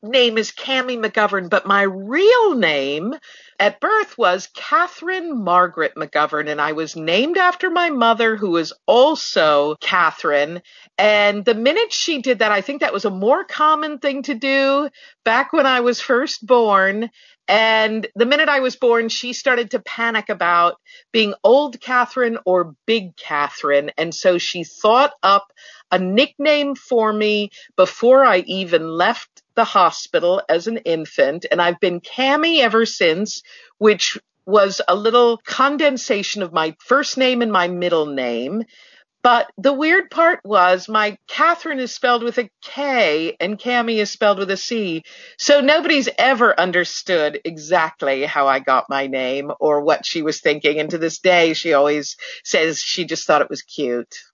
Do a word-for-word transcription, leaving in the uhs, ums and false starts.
name is Cammie McGovern, but my real name at birth was Catherine Margaret McGovern, and I was named after my mother, who was also Catherine. And the minute she did that, I think that was a more common thing to do back when I was first born. And the minute I was born, she started to panic about being old Catherine or big Catherine. And so she thought up a nickname for me before I even left the hospital as an infant. And I've been Cammie ever since, which was a little condensation of my first name and my middle name. But the weird part was my Catherine is spelled with a K and Cammie is spelled with a C. So nobody's ever understood exactly how I got my name or what she was thinking. And to this day, she always says she just thought it was cute.